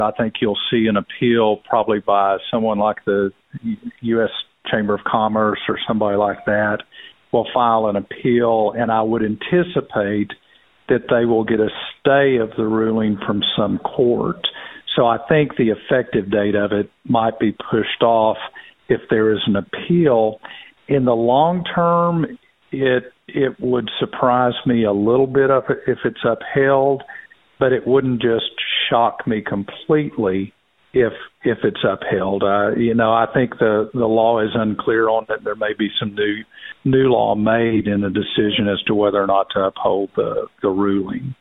I think you'll see an appeal probably by someone like the U.S. Chamber of Commerce or somebody like that will file an appeal, and I would anticipate that they will get a stay of the ruling from some court. So I think the effective date of it might be pushed off if there is an appeal. In the long term, it would surprise me a little bit if it's upheld, but it wouldn't just shock me completely if it's upheld. I think the law is unclear on that. There may be some new law made in the decision as to whether or not to uphold the ruling.